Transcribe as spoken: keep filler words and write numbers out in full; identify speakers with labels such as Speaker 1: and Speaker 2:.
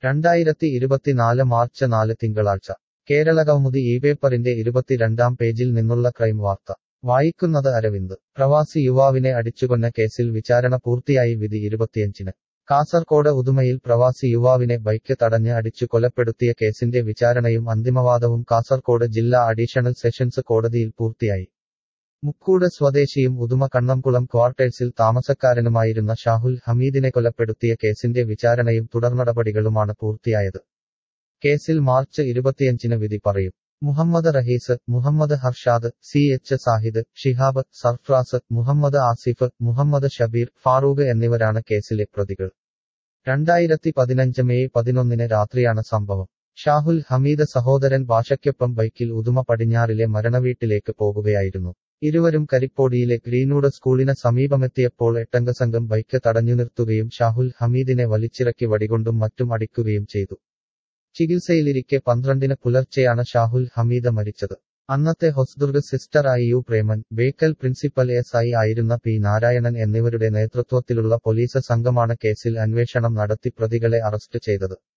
Speaker 1: രണ്ടായിരത്തി ഇരുപത്തിനാല് മാർച്ച് നാല് തിങ്കളാഴ്ച കേരളകൗമുദി ഈ പേപ്പറിന്റെ ഇരുപത്തിരണ്ടാം പേജിൽ നിന്നുള്ള ക്രൈം വാർത്ത വായിക്കുന്നത് അരവിന്ദ്. പ്രവാസി യുവാവിനെ അടിച്ചുകൊന്ന കേസിൽ വിചാരണ പൂർത്തിയായി, വിധി ഇരുപത്തിയഞ്ചിന്. കാസർകോട് ഉദുമയിൽ പ്രവാസി യുവാവിനെ ബൈക്ക് തടഞ്ഞ് അടിച്ചു കൊലപ്പെടുത്തിയ കേസിന്റെ വിചാരണയും അന്തിമവാദവും കാസർകോട് ജില്ലാ അഡീഷണൽ സെഷൻസ് കോടതിയിൽ പൂർത്തിയായി. മുക്കൂട് സ്വദേശിയും ഉദുമ കണ്ണംകുളം ക്വാർട്ടേഴ്സിൽ താമസക്കാരനുമായിരുന്ന ഷാഹുൽ ഹമീദിനെ കൊലപ്പെടുത്തിയ കേസിന്റെ വിചാരണയും തുടർനടപടികളുമാണ് പൂർത്തിയായത്. കേസിൽ മാർച്ച് ഇരുപത്തിയഞ്ചിന് വിധി പറയും. മുഹമ്മദ് റഹീസ്, മുഹമ്മദ് ഹർഷാദ്, സി എച്ച് സാഹിദ്, ഷിഹാബ്, സർഫ്രാസ്, മുഹമ്മദ് ആസിഫ്, മുഹമ്മദ് ഷബീർ, ഫാറൂഖ് എന്നിവരാണ് കേസിലെ പ്രതികൾ. രണ്ടായിരത്തി പതിനഞ്ച് മെയ് പതിനൊന്നിന് രാത്രിയാണ് സംഭവം. ഷാഹുൽ ഹമീദ് സഹോദരൻ ഭാഷയ്ക്കൊപ്പം ബൈക്കിൽ ഉദുമ പടിഞ്ഞാറിലെ മരണവീട്ടിലേക്ക് പോകുകയായിരുന്നു. ഇരുവരും കരിപ്പോടിയിലെ ഗ്രീൻവുഡ് സ്കൂളിന് സമീപമെത്തിയപ്പോൾ എട്ടംഗ സംഘം ബൈക്ക് തടഞ്ഞു നിർത്തുകയും ഷാഹുൽ ഹമീദിനെ വലിച്ചിറക്കി വടികൊണ്ടും മറ്റും അടിക്കുകയും ചെയ്തു. ചികിത്സയിലിരിക്കെ പന്ത്രണ്ടിന് പുലർച്ചെയാണ് ഷാഹുൽ ഹമീദ് മരിച്ചത്. അന്നത്തെ Hosdurg sister I U Preman, Bekal principal S I ആയിരുന്ന പി നാരായണൻ എന്നിവരുടെ നേതൃത്വത്തിലുള്ള പോലീസ് സംഘമാണ് കേസിൽ അന്വേഷണം നടത്തി പ്രതികളെ അറസ്റ്റ് ചെയ്തത്.